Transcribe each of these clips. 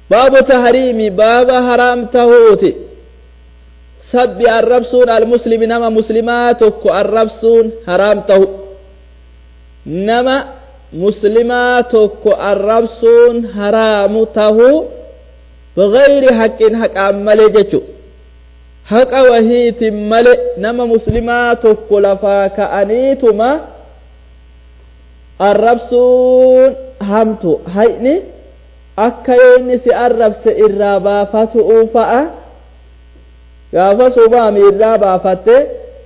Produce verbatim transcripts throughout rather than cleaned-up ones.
باب تحريم باب حرام تهوتي سب الربسون المسلم نما مسلماتك الربسون حرام تهو نما مسلماتك الربسون حرام تهو بغير حق حق عمل جچو حق وهيت مل نما مسلماتك لفاك أنيتما الربسون همتو هيني akka yoonni si arrabse irraa baafatu fa'a gaafas ubaami irraa baafatte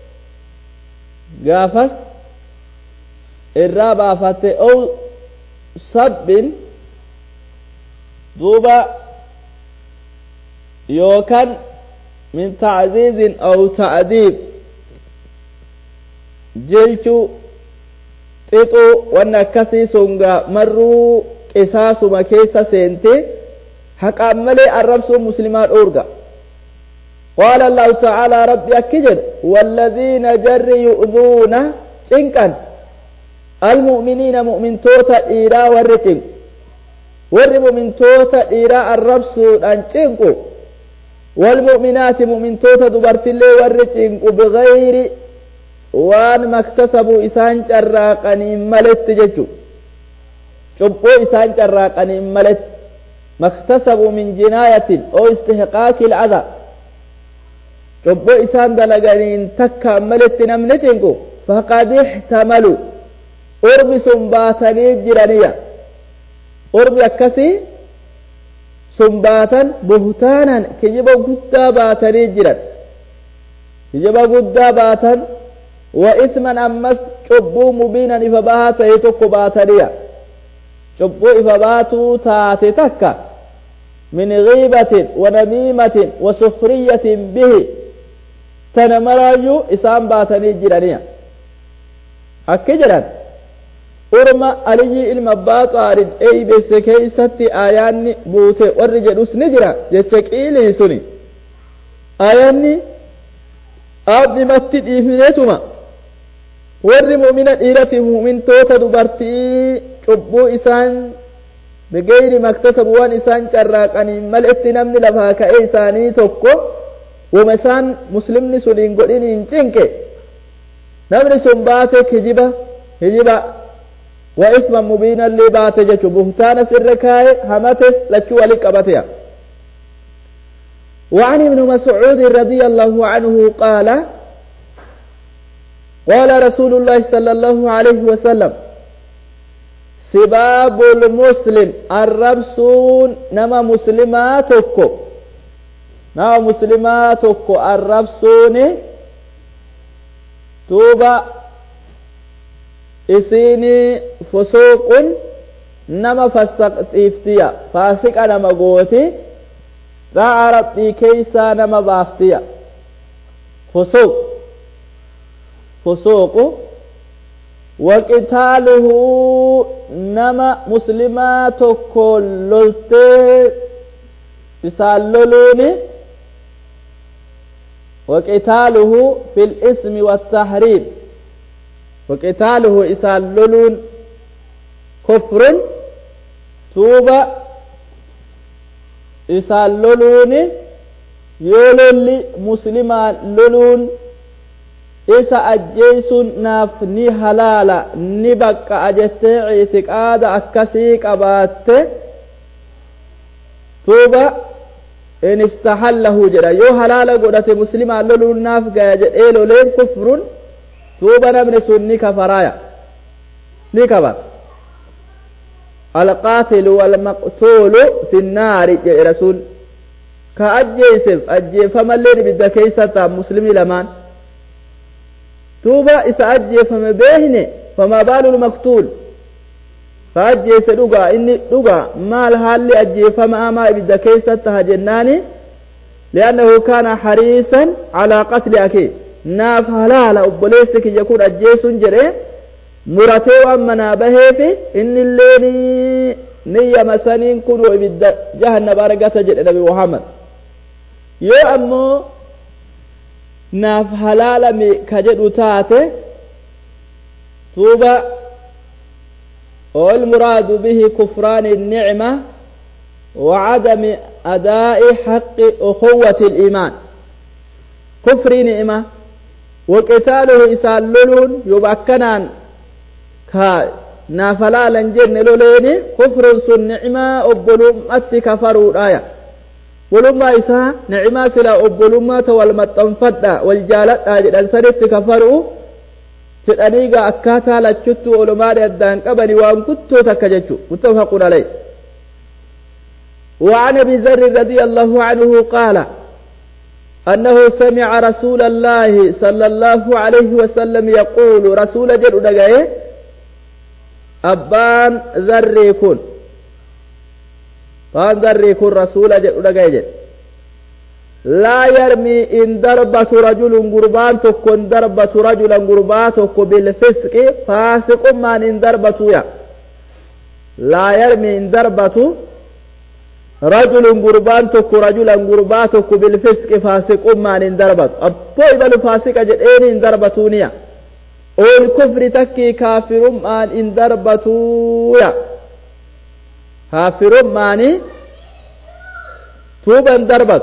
gaafas irraa baafatte oo sabbin duuba yookan min ta'ziizin aw ta'diib jechuu xixuu wanna akkasii sunga marruu قصاصما كيسا سنتي حق أملي الربس مسلمات أورغا قال الله تعالى ربي أكجر والذين جر يؤذون شنكا المؤمنين مؤمن توتا إيرا ورشن ور مؤمن توتا إيرا الربس أنشنكو والمؤمنات مؤمن توتا دبرت اللي ورشنكو بغير وان مكتسبوا إسان جراقني ملت ججو cubboo isaan carraaqanii malet maktasabu min jinaayatin oo istihqaaqil adha cubboo isaan dalaganiin takka maletti namni cinqu faqad ihtamalu urbi sun baatanii jiraniya urbi akkasii sun baatan buhtaanan kijiba guddaa baatanii jiran kijiba guddaa baatan wa isman ammas cubbuu mubiinan ifa bahaa ta'e tokko baataniya cubbuu ifa baatuu taate takka min ghiibatin wa namiimatin wa sukriyatin bihi tana maraayyuu isaan baatanii jiraniya akki jedhan urma aliyyi ilma abbaa xaarid eeybesse keeysatti aayaanni buute warri jedhus ni jira jecha qiilii suni aayaanni abbimatti dhiifneetuma warri mu'mina dhiirati mu'mintoota dubartii cubbuu isaan bigayri maktasabu waan isaan carraaqanii maletti namni lafaa ka'ee isaanii tokko wama isaan muslimni sun hin godhin hin cinqe namni sun baate kijiba kijiba wa isman mubiinallee baate jechu buhtaanas irra kaa'e hamates lachuu wali qabateya وعن ابن مسعود رضي الله عنه قال قال رسول الله صلى الله عليه وسلم سباب المسلم الربسون نما مسلماتك نما مسلماتك الربسون توبا اسيني فسوق نما فسق افتيا فاسق نما غوتي تعرف كيسا نما بافتيا فسوق فسوق وقتاله نما مسلمات كللت يساللوني وقتاله في الاسم والتحريم وقتاله يساللون كفر توبة يساللوني يولي مسلمان لولون isa ajjeesuun naaf ni halaala ni bakka ajettee itiqaada akkasii qabaatte tuuba in istahallahu jedha yoo halaala godhate muslimaan loluun naaf gaya jedhee loleen kufrun tuuba namni sun ni kafaraaya ni kaba alqaatilu walmaqtuulu fi nnaari jedhe rasuul ka ajjeeseef ajjeefamalleen ibidda keeysa ta'a muslimni lamaan توبا إسا أجيفم بيهن فما بال المقتول فأجيس دقا إني دقا مال هالي أجيفم أما إبدا كيستها جناني لأنه كان حريصا على قتل أخيه naaf halaala obboleessi kiyya kun ajjeesuun jedhee muratee waan manaa baheefi inni illee niyya masaniin kun ibidda jahannama argata jedhe nabi Muhammad. yoo ammoo naaf halaala ka jedhu taate tuuba والمراد به كفران النعمة وعدم أداء حق أخوة الإيمان كفر نعمة وقتاله إساللون يبكنان كا نافلا لنجن لولين كفر سن نعمة أبلوم أتكفروا آية ولما إسا نعمة سلا أبلومة والمتنفد والجالت آجد أنسانت كفروا تدانيغا أكاتا لچتو علماء الدان قبل وان كنتو تكججو متفق عليه. وعن ابي ذر رضي الله عنه قال أنه سمع رسول الله صلى الله عليه وسلم يقول رسول جل دغاي أبان ذر يكون فان ذر يكون رسول جل دغاي لا يرمي إن دربة رجل قربان تكون دربة رجلا قربان تكون بالفسق فاسق ما إن دربة يا لا يرمي إن دربة رجل قربان تكون رجلا قربان تكون بالفسق فاسق ما إن دربة أبو إبل فاسق جدين إن دربتونيا أو الكفر تكي كافر ما إن دربة يا كافر ما توبا دربت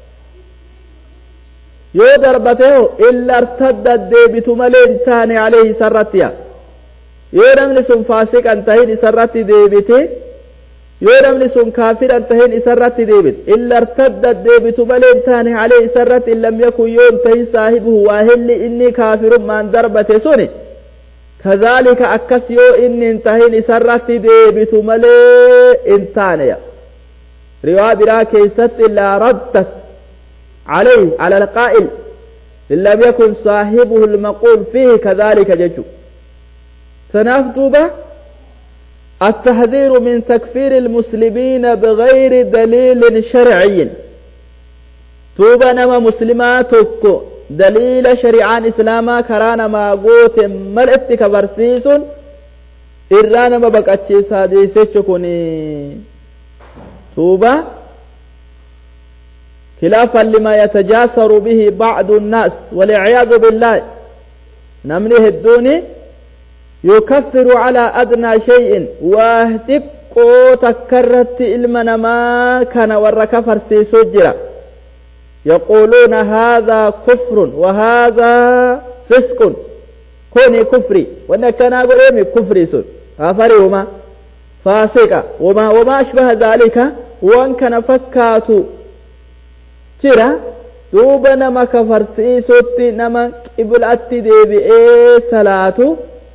yoo darbateeho illa irtadda deebitu malee hin taane alayhi isarrattiya yoo namni sun faasiqan tahin isarratti deebite yoo namni sun kaafiran tahin isarratti deebite illa irtadda deebitu malee hin taane alayhi isarratti in lam yakun yoo hin tahin saahibuhu waahilli inni kaafirummaan darbate suni kadhaalika akkas yoo inni hin tahin isarratti deebitu malee hin taaneya riwaa biraa keessatti laa raddat عليه على القائل إن لم يكن صاحبه المقول فيه كذلك ججو سنفتوبة التحذير من تكفير المسلمين بغير دليل شرعي توبة نما مسلماتك دليل شريعان إسلاما كرانا ما قوت ملئت كبرسيس إرانا ما بقاتشي ساديسيشكوني توبة خلافا لما يتجاسر به بعض الناس والعياذ بالله نمنه الدوني يكفر على أدنى شيء واهتقو تكرت إلمنا ما كان وركفر سيسجر يقولون هذا كفر وهذا فسق كوني كفري وانا كان أقول إيمي كفري سن أفري وما فاسقا وما, وما أشبه ذلك وان كان فكاتو jira duuba nama kafarsiisutti nama qiblatti deebi'ee salaatu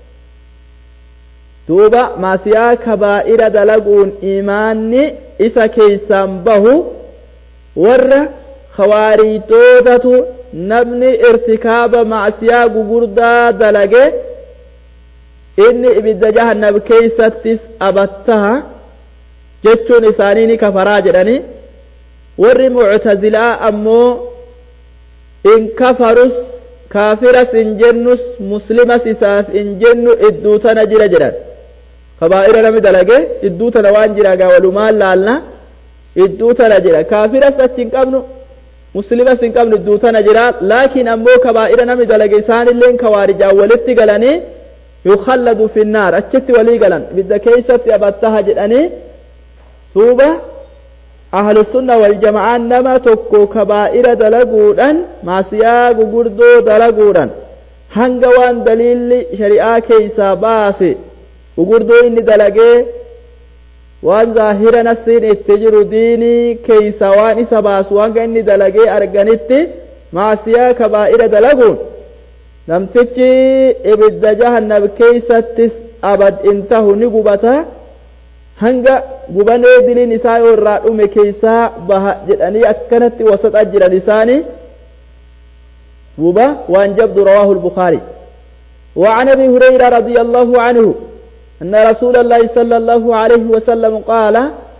duuba maasiyaa kabaa'ira dalaguun imaanni isa keessaan bahu warra khawaarijtootatu namni irtikaaba maasiyaa gugurdaa dalage inni ibidda jahannam keessattis abattaha jechuun isaanii ni kafaraa jedhanii warri mu'tazilaa ammoo in kafarus kaafiras in jennus muslimas isaaf in jennu idduu tana jira jedhan kabaa'ira nami dalage idduu tana waan jira gaa walumaan laalna idduu tana jira kaafiras achi hin qabnu muslimas hin qabnu idduu tana jira laakiin ammoo kabaa'ira nami dalage isaanilleen kawaarijaan walitti galanii yukhalladu finnaar achitti walii galan ibidda keessatti abattaha jedhanii tuuba أهل السنة والجماعة نما تكو كبائر دلقودان ماسيا غغردو دلقودان هنگوان دليل شريعة كيسا باسي غغردو إني دلقه وان ظاهر نسين اتجر ديني كيسا وان إسا باس وان إني دلقه أرغانت ماسيا كبائر دلقون نمتجي إبد جهنم كيسا تس أبد انتهو نقبتا hanga gubanee diliin isaa yoo irraa dhume keessaa baha jedhanii akkanatti wasaxaa jiran isaanii duuba waan jabdu rawaahu al-Bukhaari. وعن ابي هريره رضي الله عنه ان رسول الله صلى الله عليه وسلم قال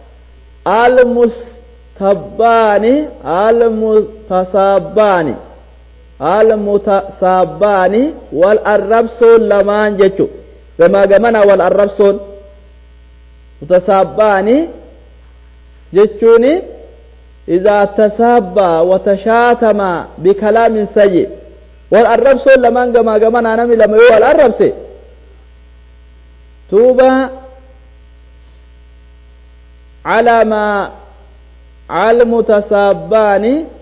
المستبان المتصابان المتصابان والاربسون لمان جچو كما جمنا والاربسون متصابان جچوني إذا تسابى وتشاتم بكلام سيء والأرب سول لمن جما جما نامي لما يو الأرب سي توبة على ما المتسابان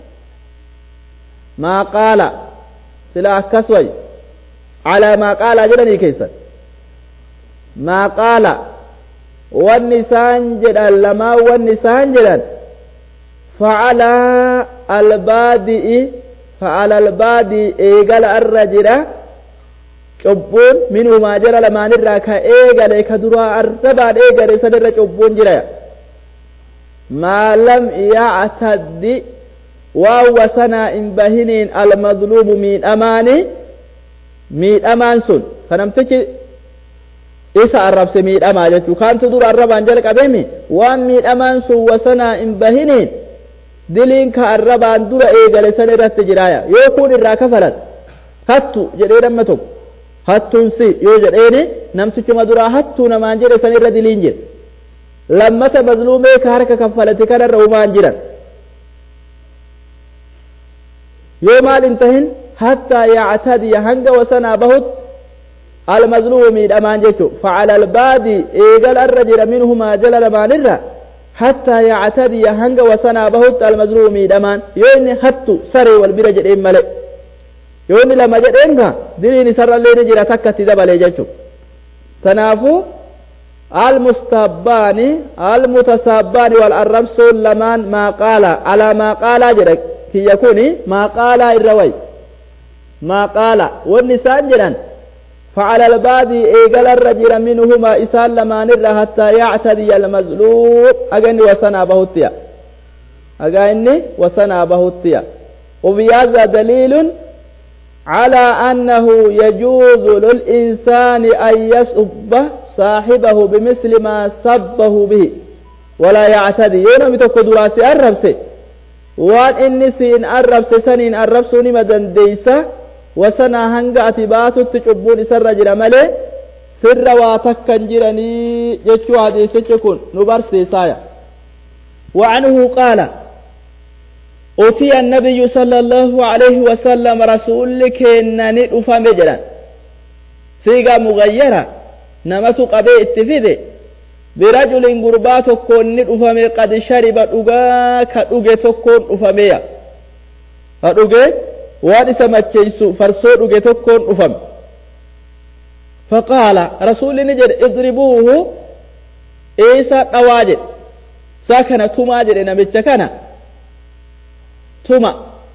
ما قال سلا كسوي على ما قال جلني كيسا ما قال والنسان جدا لما والنسان جدا فعلى البادئ فعلى البادئ إيقال الرجل cubbuun minumaa jara lamaan irraa ka eegale ka duraa arrabaan eegale sanirra cubbuun jira maa lam ya'taddi waan wasanaa hin bahiniin almadluumu miidhamaani miidhamaan sun kanamtichi isa arrabse miidhamaa jechuu kaantu dura arrabaan jalqabemi waan miidhamaan sun wasanaa hin bahiniin diliin ka arrabaan dura eegale san irratti jiraaya yoo kun irraa kafalan hattu jedhee damma tokko hattuun si yoo jedheeni namtichuma duraa hattuu namaan jedhe san irra diliin jira lammata mazluumee ka harka kaffalate kanarra umaan jiran yoo maal hin tahin hattaa yactadiya hanga wasanaa bahut almazluumu miidhamaan jechu facala albaadii eegal arra jira minhumaa jala lamaanirra hattaa yactadiya hanga wasanaa bahut almazluumu miidhamaan yoo inni hattu saree wal bira jedheen male yoo inni lama jedheenga diliin isarrallee ni jira takkatti dabalee jechu tanaafu almustabbaani almutasabbaani wal arrabsuun lamaan maa qaala alaa maa qaalaa jedha kiyya kuni maa qaalaa irra way maa qaala wanni isaan jedhan فعلى البادي إيقال الرجل منهما إسان لمان الرا حتى يعتدي المظلوم أغني وسنا بهوتيا أغني وسنا بهوتيا وبهذا دليل على أنه يجوز للإنسان أن يسب صاحبه بمثل ما سبه به ولا يعتدي يوم تكون دراسي الربس وان إني سين الربس سنين الربسوني مدن ديسا وسنا هنگا اتباتو تشبون سر جرى ملي سر واتكا جرني جتشو حديث تكون نبرسي سايا وعنه قال أتي النبي صلى الله عليه وسلم رسول كنني أفهم سيغا مغيرة نمت قبي اتفيده برجل قربات كون أفهم قد شرب أغا كأغا تكون أفهميا أغا وادي سمتشيسو فرسو أغا تكون أفهم فقال رسول نجد اضربوه إيسا قواجد ساكنة تماجد نمتشكنا tuma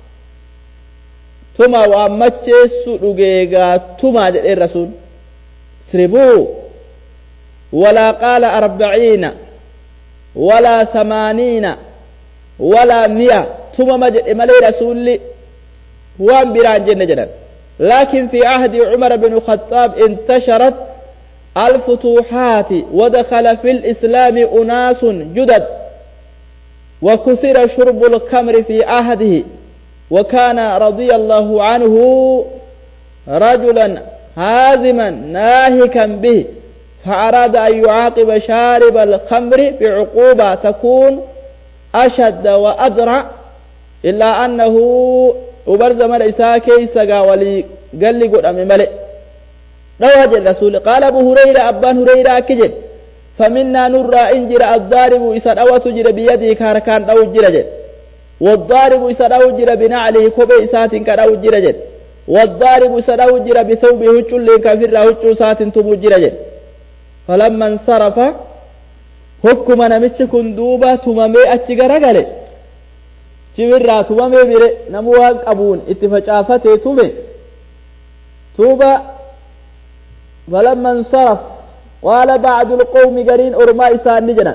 tuma waan macheessu dhugeegaa tuma jedhee rasuul tribuu walaa qaala arbaciina walaa samaaniina walaa mi'a tuma ma jedhe malee rasuulli waan biraan jenne jedhan laakin fi ahdi cumar bin khattaab intasharat alfutuuxaati wadakala fi lislaami unaasun judad وكثر شرب الخمر في عهده وكان رضي الله عنه رجلا هازما ناهكا به فأراد أن يعاقب شارب الخمر بعقوبة تكون أشد وأدرع إلا أنه أبرز من إساكي سقا ولي قال لي قل أمي ملئ رواج الرسول قال أبو هريرة أبان هريرة كجد فمنا نرى إن جرى الضارب إسان أو تجرى بيده كاركان أو جرى والضارب إسان أو جرى بنعله كوبي إسات كان أو جرى والضارب إسان أو جرى بثوبه هجل كافر هجل سات تمو جرى فلما انصرف حكم نمتش كندوبة تمامي أتشغر غالي جبرا تمامي بره نموان قبون اتفاقافته توبي توبة فلما انصرف قال بعض القوم قرين أرما إسان نجنا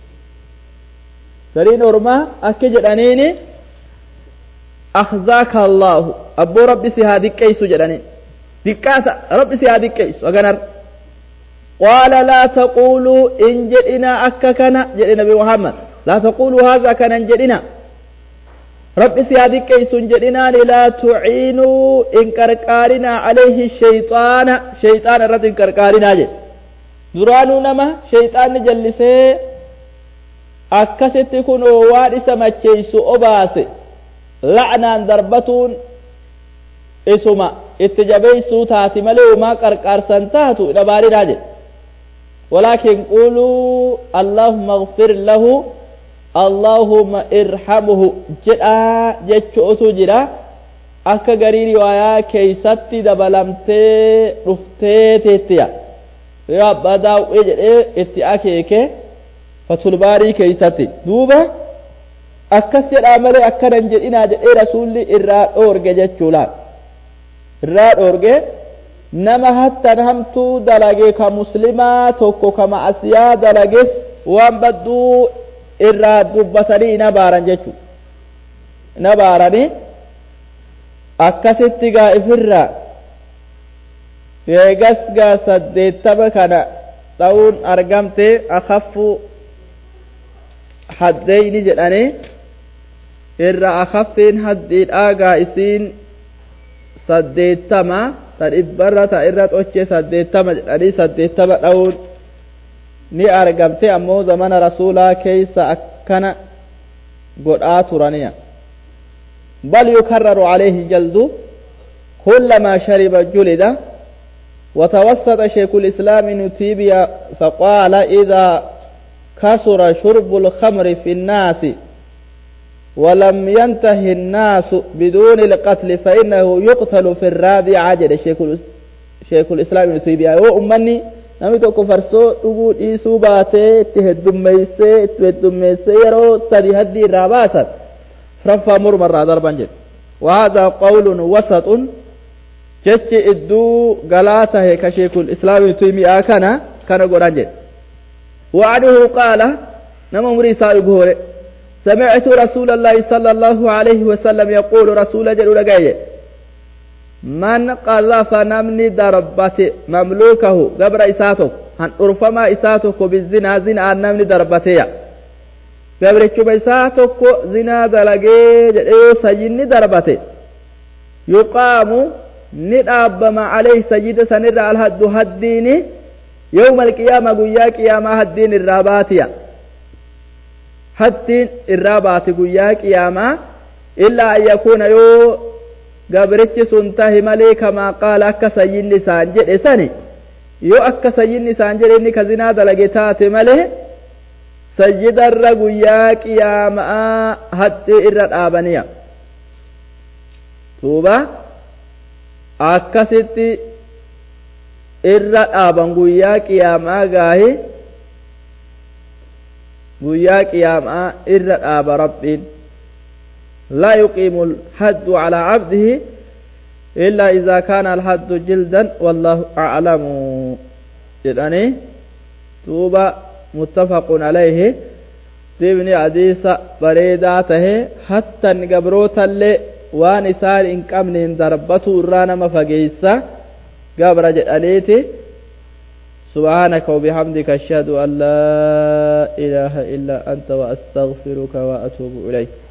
قرين أرما أكجد أنيني أخذاك الله أبو ربي سيهادي كيسو جدانين دكاتا ربي سيهادي كيسو أغنر قال لا تقولوا إن جئنا أككنا جئنا بمحمد لا تقولوا هذا كان جئنا ربي سيهادي كيسو جئنا لا تعينوا إن كركارنا عليه الشيطان شيطان رد إن كركارنا جئ duraanuu nama shayxaanni jallisee akkasitti kun waan isa macheessu obaase la'naan darbatuun isuma itti jabeessuu taati malee umaa qarqaarsan taatu dhabaaridhaa jedhe walaakin quuluu allahumma ighfir lahu allahumma irhamhu jedha jechuutu jira akka garii riwaayaa keeysatti dabalamtee dhufteeteettiya yaa badaa'ee jedhee itti akeeke fathul baarii keeysatti duuba akkas jedhaa malee akkanan jedhinaa jedhee rasuulli irraa dhoorge jechuudha irraa dhoorge nama hattan hamtuu dalage ka muslimaa tokko ka ma'asiyaa dalage waan badduu irraa dubbatanii na baaran jechuu na baaranii akkasitti gaa ifirra eegas gaa saddeettama kana ta'uun argamte akaffu haddeyni jedhanii irra akaffiin haddiidhaa gaa isiin saddeettama ta dhibbarra ta irra xoche saddeettama jedhanii saddeettama dha'uun ni argamte ammoo zamana rasuulaa keeysa akkana godhaa turaniya بل يكرر عليه الجلد كلما شرب جلد وتوسط شيخ الإسلام ابن تيمية فقال إذا كثر شرب الخمر في الناس ولم ينتهي الناس بدون القتل فإنه يقتل في الرابع عجل شيخ الإسلام ابن تيمية وأمني نمي توكو فرسو تقول إيسو باتي تهدميسي تهدميسي يرو سدي هدي الراباسة فرفا مرمر ضربا جد وهذا قول وسط جتش إدو قلاته كشيخ الإسلام تيمي آكنا كان قران جد وعنه قال نما مريسا يقول سمعت رسول الله صلى الله عليه وسلم يقول رسول جل لقاية من قذف نمني دربت مملوكه قبر إساتك هن أرفما إساتك بالزنا زنا نمني دربتيا gabrichuma isaa tokko zinaa dalagee jedhee sayyidni darbate yuqaamu ni dhaabbama alayhi sayyida sanirra alhaddu haddiini yawma alqiyaama guyyaa qiyaamaa haddiin irraa baatiya haddiin irraa baati guyyaa qiyaamaa illaa an yakuuna yoo gabrichi sun tahi malee kamaa qaala akka sayyidni isaan jedhe sani yoo akka sayyidni isaan jedhe inni ka zinaa dalage taate malee sayyida irra guyyaa qiyaamaa haddi irra dhaabaniya duuba akkasitti irra dhaaban guyyaa qiyaamaa gaahi guyyaa qiyaamaa irra dhaaba rabbiin laa yuqiimu alhaddu calaa cabdihi illaa idaa kaana alhaddu jildan wallaahu aclamu jedhanii duuba متفق عليه ضمن حديث بريداته حتى قبروتا اللي وان سار إن كمن دربته الرانا مفقيسا قبر جداليتي سبحانك وبحمدك أشهد أن لا إله إلا أنت وأستغفرك وأتوب إليك